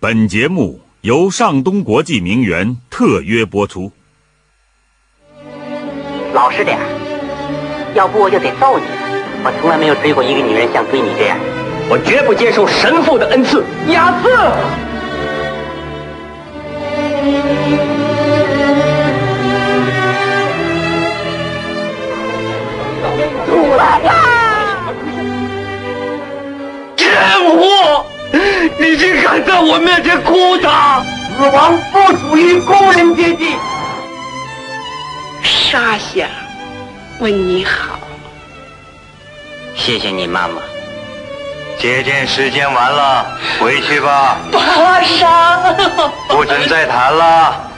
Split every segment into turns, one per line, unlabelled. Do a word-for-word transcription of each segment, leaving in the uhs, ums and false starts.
本节目由上东国际名媛特约播出。
老实点，要不我就得揍你了。我从来没有追过一个女人像追你这样。我绝不接受神父的恩赐。雅赐。出来呀！贱货！你竟敢在我面前哭他！死亡不属于工人阶级。
沙夏，问你好。
谢谢你，妈妈。
接见时间完了，回去吧。
巴沙，
不准再谈了。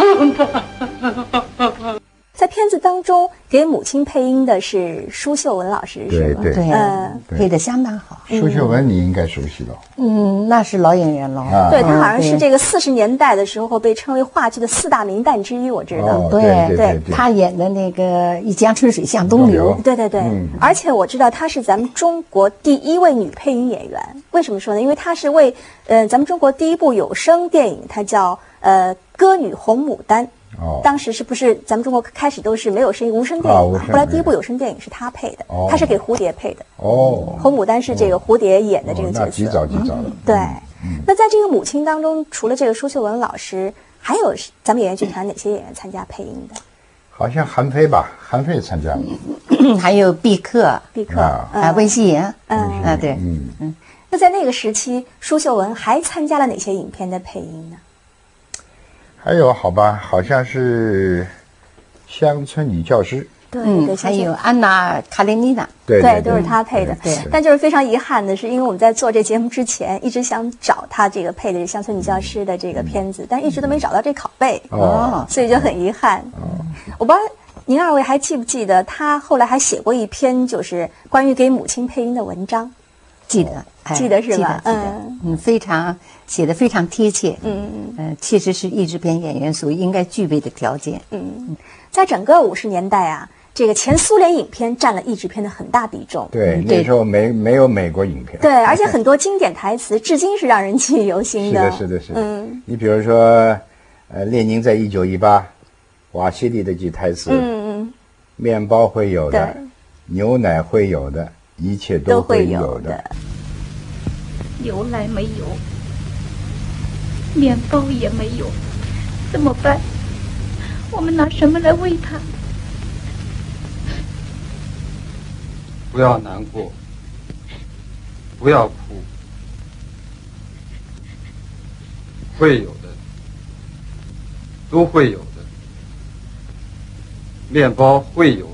在片子当中，给母亲配音的是舒秀文老师，是吗？
对对，
呃，
配得相当好。舒秀文你应该熟悉了。
嗯，那是老演员了。
啊、
对，他好像是这个四十年代的时候被称为话剧的四大名旦之一，我知道。
哦、
对
对 对, 对，
他演的那个《一江春水向东流》。
对对对、
嗯，
而且我知道她是咱们中国第一位女配音演员。为什么说呢？因为她是为呃咱们中国第一部有声电影，它叫呃《歌女红牡丹》。
哦，
当时是不是咱们中国开始都是没有声音无声电影嘛？啊、后来第一部有声电影是他配的，
哦、
他是给蝴蝶配的。
哦，
红牡丹是这个蝴蝶演的这个角色。
哦、那极早极早了。
嗯、对、
嗯，
那在这个母亲当中，除了这个舒秀文老师，还有咱们演员剧团哪些演员参加配音的？
好像韩非吧，韩非参加了。
还有毕克，
毕克
啊，
啊，温希莹，
嗯
啊，对，
嗯
嗯。
那在那个时期，舒秀文还参加了哪些影片的配音呢？
还有好吧，好像是乡村女教师，
对，
嗯，
对
还有安娜·卡列尼娜，
对
对, 对，都是他配的。
对，
但就是非常遗憾的是，因为我们在做这节目之前，一直想找他这个配的乡村女教师的这个片子，但一直都没找到这拷贝，
哦，
所以就很遗憾。
哦，
我不知道您二位还记不记得，他后来还写过一篇就是关于给母亲配音的文章。
记得，哎、
记得是吧？
记得，嗯嗯，非常写的非常贴切，
嗯嗯
嗯，确实是译制片演员所应该具备的条件。
嗯，在整个五十年代啊，这个前苏联影片占了译制片的很大比重。
对，
嗯、
那时候没没有美国影片。
对，而且很多经典台词至今是让人记忆犹新的。
是的，是的，是的。
嗯，
你比如说，呃，列宁在一九一八，瓦西里的句台词，
嗯嗯，
面包会有的，牛奶会有的。一切都会有的，
的
牛奶没有，面包也没有，怎么办？我们拿什么来喂它？
不要难过，不要哭，会有的，都会有的，面包会有的。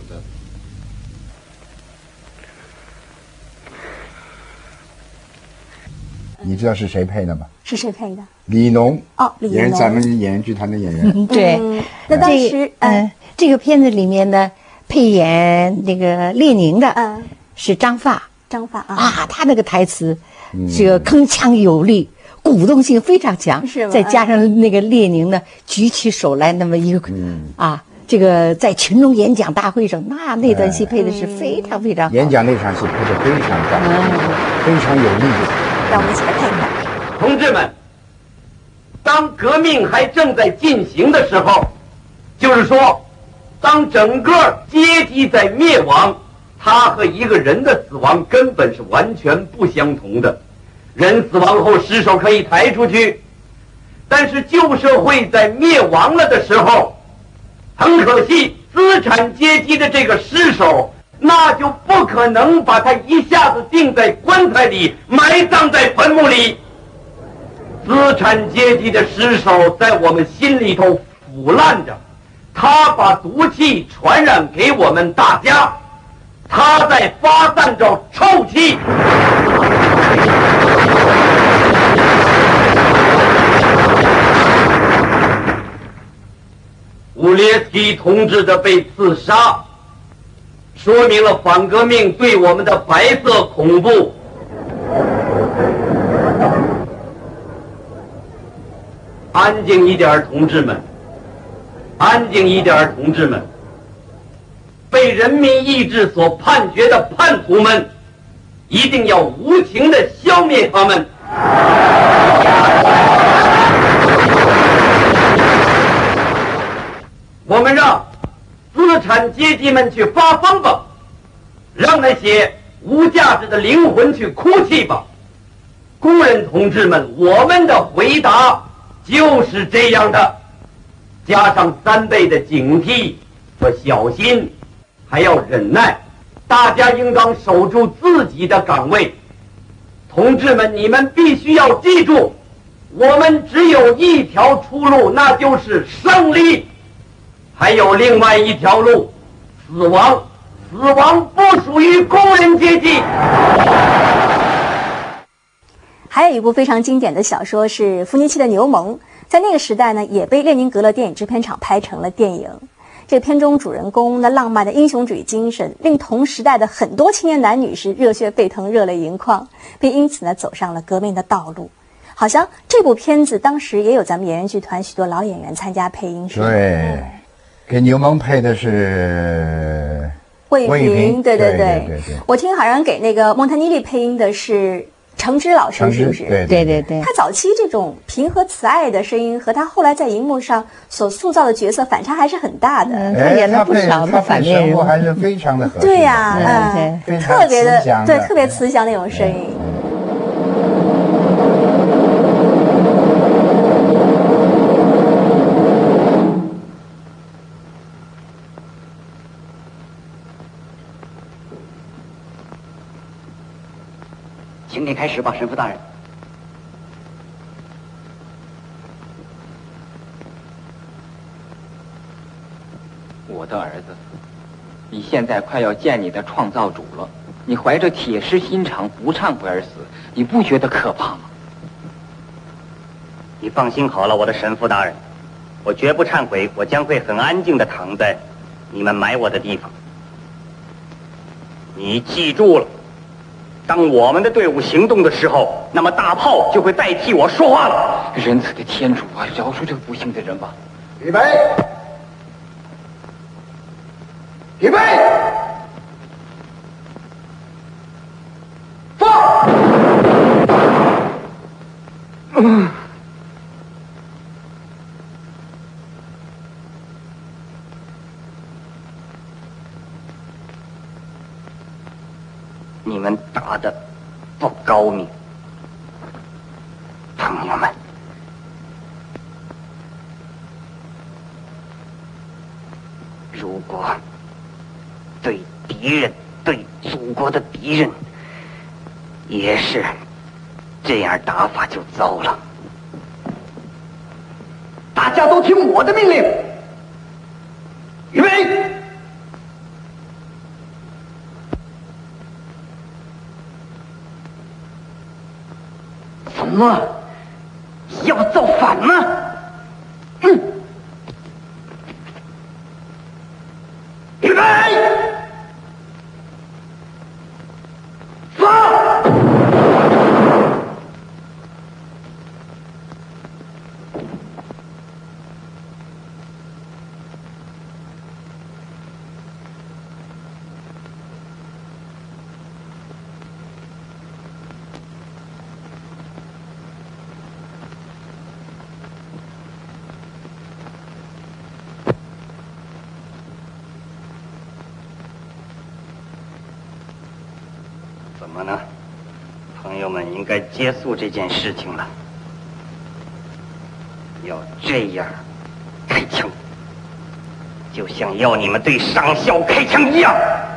你知道是谁配的吗？
是谁配的？
李农
哦，李农
也是咱们演员剧团的演员。
嗯、对、
嗯，那当时，
嗯、呃，这个片子里面呢，配演那个列宁的，
嗯，
是张发。
张发啊，
啊，他那个台词，嗯、这个铿锵有力，鼓动性非常强，
是吗？
再加上那个列宁呢，举起手来那么一个，嗯、啊。这个在群众演讲大会上，那那段戏配的是非常非常好。
演讲那场戏配的非常棒，嗯、非常有力。
让我们一起来看一看。
同志们，当革命还正在进行的时候，就是说，当整个阶级在灭亡，它和一个人的死亡根本是完全不相同的。人死亡后尸首可以抬出去，但是旧社会在灭亡了的时候，很可惜，资产阶级的这个尸首，那就不可能把它一下子钉在棺材里，埋葬在坟墓里。资产阶级的尸首在我们心里头腐烂着，它把毒气传染给我们大家，它在发散着臭气。乌列斯基同志的被刺杀，说明了反革命对我们的白色恐怖。安静一点，同志们！安静一点，同志们！被人民意志所判决的叛徒们，一定要无情地消灭他们。 产阶级们去发疯吧，让那些无价值的灵魂去哭泣吧。工人同志们，我们的回答就是这样的，加上三倍的警惕和小心，还要忍耐。大家应当守住自己的岗位。同志们，你们必须要记住，我们只有一条出路，那就是胜利。还有另外一条路，死亡。死亡不属于工人阶级。
还有一部非常经典的小说是伏尼契的《牛虻》，在那个时代呢，也被列宁格勒电影制片厂拍成了电影。这个片中主人公那浪漫的英雄主义精神，令同时代的很多青年男女是热血沸腾、热泪盈眶，并因此呢走上了革命的道路。好像这部片子当时也有咱们演员剧团许多老演员参加配音，是吧？
对，给牛虻配的是
魏
魏
平，对
对
对
对对。
我听好像给那个蒙塔尼利配音的是程之老师，是不是？
对
对对对。
他早期这种平和慈爱的声音和他后来在荧幕上所塑造的角色反差还是很大的。
嗯，他演了不少的反面人物，
还是非常的合适。
对呀，
嗯，
对，特别的，对，特别慈祥那种声音。
请你开始吧，神父大人。
我的儿子，你现在快要见你的创造主了，你怀着铁石心肠不忏悔而死，你不觉得可怕吗？
你放心好了，我的神父大人，我绝不忏悔，我将会很安静地躺在你们埋我的地方。你记住了，当我们的队伍行动的时候，那么大炮就会代替我说话了。
仁慈的天主啊，饶恕这个不幸的人吧！
预备，预备，放！嗯。
你们打的不高明，朋友们。如果对敌人、对祖国的敌人也是这样打法，就糟了。大家都听我的命令，预备！怎么要造反吗？嗯，预备，放！怎么呢？朋友们应该结束这件事情了。要这样开枪，就像要你们对上校开枪一样。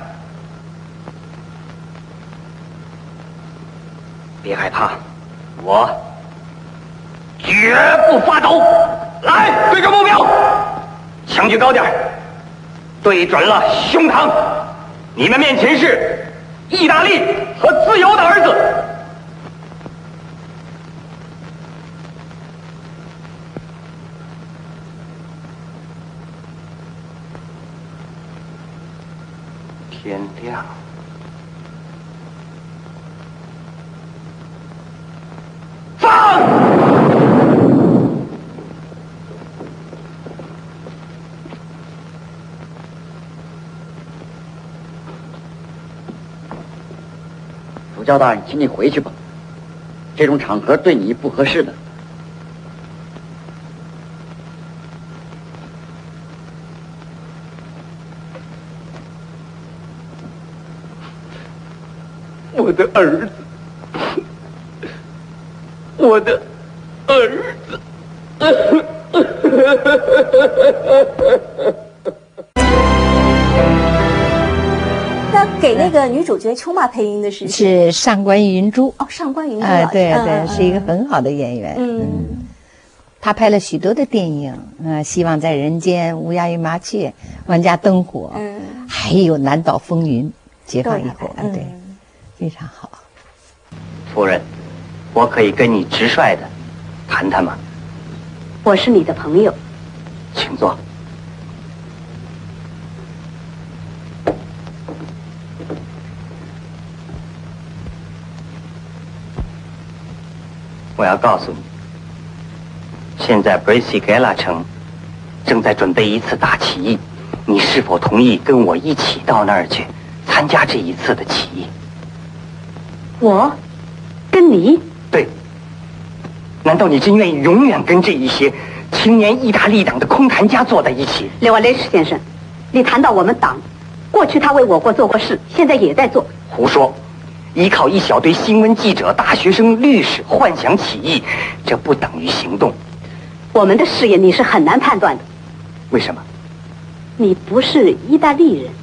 别害怕，我绝不发抖。来，对准目标，枪举高点，对准了胸膛。你们面前是意大利和自由的儿子。天亮，放！
主教大人，请你回去吧，这种场合对你不合适的。
我的儿子，我的儿子。
那给那个女主角秋妈配音的是
是上官云珠
哦，上官云珠
啊，对对，
嗯、
是一个很好的演员。嗯，嗯他拍了许多的电影，呃，《希望在人间》《乌鸦与麻雀》《万家灯火》，嗯，还有《南岛风云》《解放以后》啊，对，嗯、非常好。
夫人，我可以跟你直率的谈谈吗？
我是你的朋友，
请坐。我要告诉你，现在 Bracigella 城正在准备一次大起义，你是否同意跟我一起到那儿去参加这一次的起义？
我跟你？
对。难道你真愿意永远跟这一些青年意大利党的空谈家坐在一起？
列瓦雷什先生，你谈到我们党，过去他为我国做过事，现在也在做。
胡说！依靠一小堆新闻记者、大学生、律师幻想起义，这不等于行动。
我们的事业你是很难判断的。
为什么？
你不是意大利人。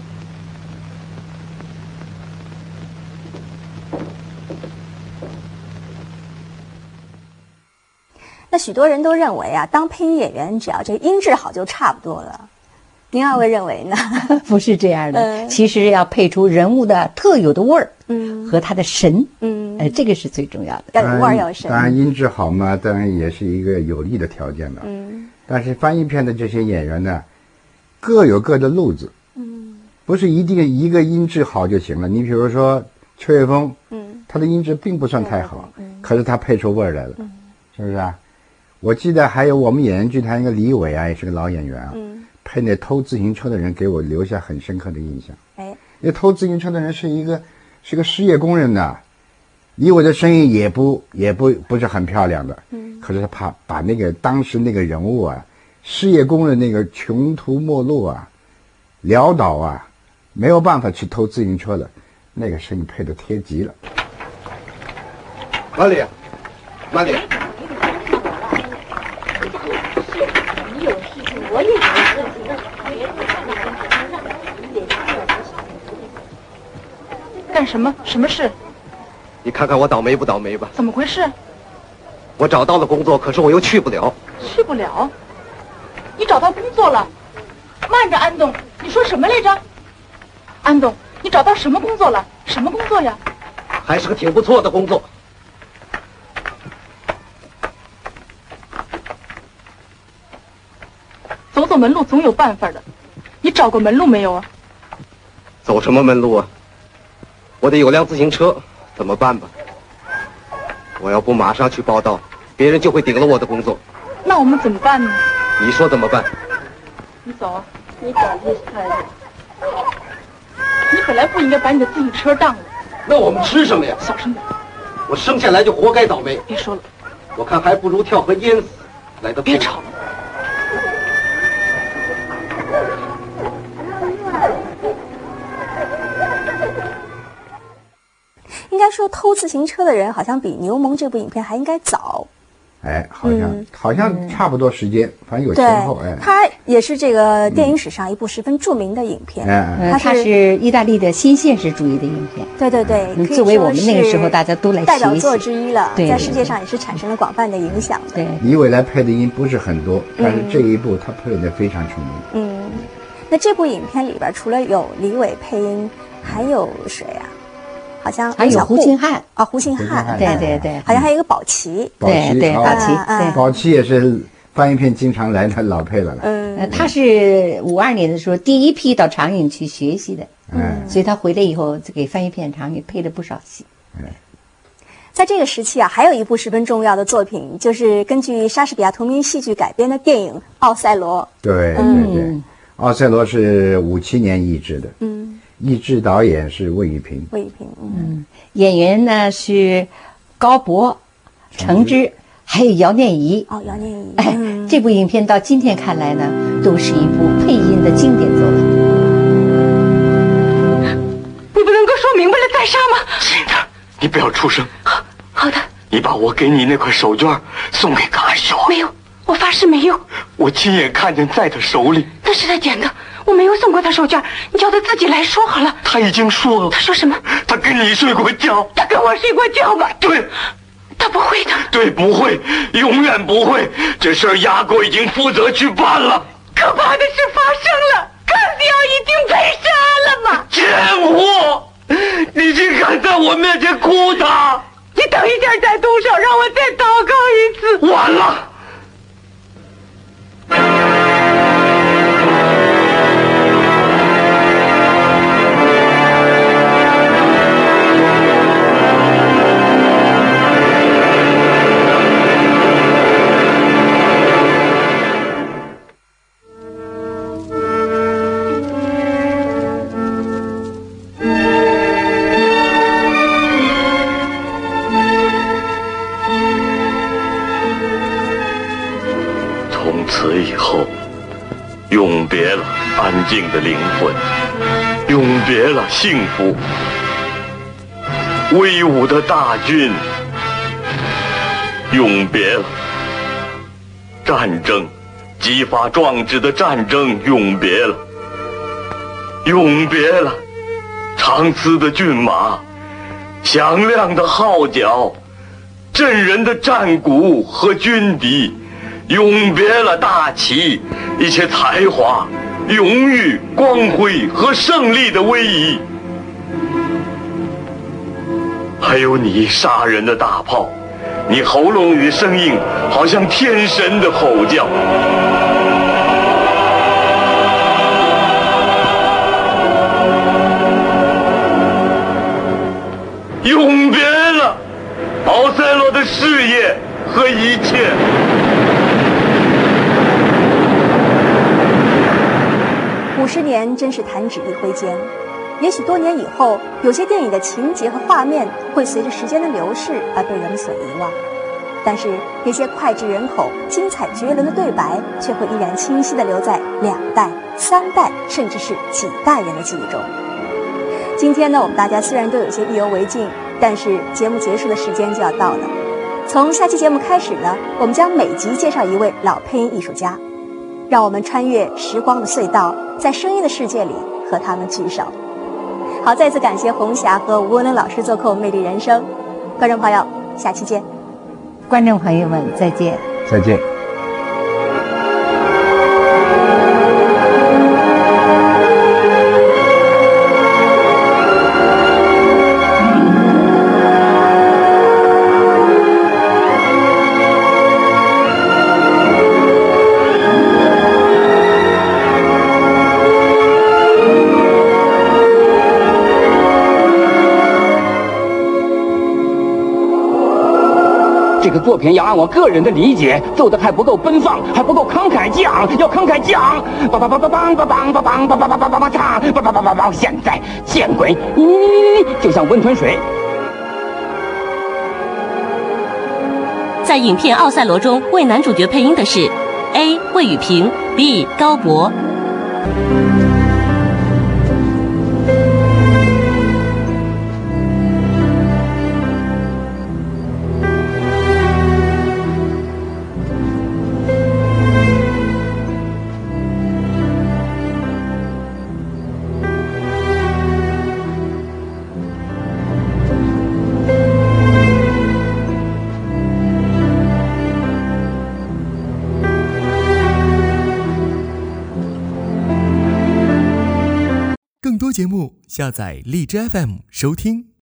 那许多人都认为啊，当配音演员只要这音质好就差不多了。您二位认为呢？
不是这样的，嗯、其实要配出人物的特有的味儿，嗯，和他的神，嗯，呃，这个是最重要的。
要有味儿，要有神。
当然，音质好嘛，当然也是一个有利的条件了。嗯，但是翻译片的这些演员呢，各有各的路子，嗯，不是一定一个音质好就行了。你比如说邱岳峰，嗯，他的音质并不算太好，嗯，可是他配出味儿来了，嗯，是不是啊？我记得还有我们演员剧团一个李伟啊，也是个老演员啊。嗯，配那偷自行车的人给我留下很深刻的印象。哎，那偷自行车的人是一个是个失业工人的，李伟的声音也不也不不是很漂亮的，嗯，可是他怕把那个当时那个人物啊，失业工人那个穷途末路啊，潦倒啊，没有办法去偷自行车了，那个声音配得贴极了。
马里，马里。
我也有事情，干什么？什么事？
你看看我倒霉不倒霉吧？
怎么回事？
我找到了工作，可是我又去不了。
去不了？你找到工作了？慢着，安东，你说什么来着？安东，你找到什么工作了？什么工作呀？
还是个挺不错的工作。
走走门路总有办法的，你找过门路没有啊？
走什么门路啊？我得有辆自行车，怎么办吧？我要不马上去报道，别人就会顶了我的工作。
那我们怎么办呢？
你说怎么办？
你走啊，你找这太太。你本来不应该把你的自行车当了。
那我们吃什么呀？
小声点。
我生下来就活该倒霉。
别说了，
我看还不如跳河淹死来的。
别吵了。
应该说，偷自行车的人好像比《牛虻》这部影片还应该早。
哎，好像、嗯、好像差不多时间，嗯、反正有前后。哎，
它也是这个电影史上一部十分著名的影片。
嗯，它 是,、呃、它是意大利的新现实主义的影片。
对对对，
嗯、作为我们那个时候大家都来
代表作之一了，在世界上也是产生了广泛的影响的。
对，
李伟来配的音不是很多，但是这一部他配的非常出名。
嗯，那这部影片里边除了有李伟配音，还有谁啊？好像
还有胡庆汉
啊，胡庆汉，
对对对，
好像还有一个宝琦，
对对，宝琦，对，
宝琦也是翻译片经常来的老配了了。
嗯，他是五二年的时候第一批到长影去学习的，嗯，所以他回来以后给翻译片长影配了不少戏。嗯，
在这个时期啊，还有一部十分重要的作品，就是根据莎士比亚同名戏剧改编的电影《奥赛罗》。
对对对，奥赛罗是五七年译制的。嗯。译制导演是魏玉平，
魏玉平，
嗯，演员呢是高博、程之，还有姚念怡。
哦，姚念怡。
哎，嗯、这部影片到今天看来呢，都是一部配音的经典作品。
你不能够说明白了再杀吗？
是的。
你不要出声。
好，好的。
你把我给你那块手绢送给卡小。
没有，我发誓没有。
我亲眼看见在他手里。
那是他捡的，我没有送过他手绢，你叫他自己来说好了。
他已经说了。
他说什么？
他跟你睡过觉。
他跟我睡过觉吧？
对。
他不会的。
对，不会，永远不会。这事儿牙哥已经负责去办了。
可怕的事发生了，卡西奥已经被杀了吗？
贱货！你竟敢在我面前哭他！
你等一下再动手，让我再祷告一次。
晚了。永别了安静的灵魂，永别了幸福，威武的大军，永别了战争，激发壮志的战争，永别了，永别了长嘶的骏马，响亮的号角，震人的战鼓和军笛，永别了大旗，一切才华、荣誉、光辉和胜利的威仪，还有你杀人的大炮，你喉咙里的声音好像天神的吼叫。永别了奥赛罗的事业和一切。
五十年真是弹指一挥间，也许多年以后，有些电影的情节和画面会随着时间的流逝而被人们所遗忘，但是那些脍炙人口、精彩绝伦的对白，却会依然清晰地留在两代、三代，甚至是几代人的记忆中。今天呢，我们大家虽然都有些意犹未尽，但是节目结束的时间就要到了。从下期节目开始呢，我们将每集介绍一位老配音艺术家，让我们穿越时光的隧道，在声音的世界里和他们聚首。好，再次感谢红霞和吴文伦老师做客我们魅力人生。观众朋友，下期见。
观众朋友们，再见。
再见。
这个作品要按我个人的理解做的还不够奔放，还不够慷慨讲，要慷慨讲，梆梆梆梆梆梆梆梆梆梆梆梆梆梆唱，梆梆梆梆梆，现在见鬼！你就像温吞水。
在影片《奥赛罗》中为男主角配音的是 A. 魏雨平 B. 高博。
更多节目，下载荔枝 F M 收听。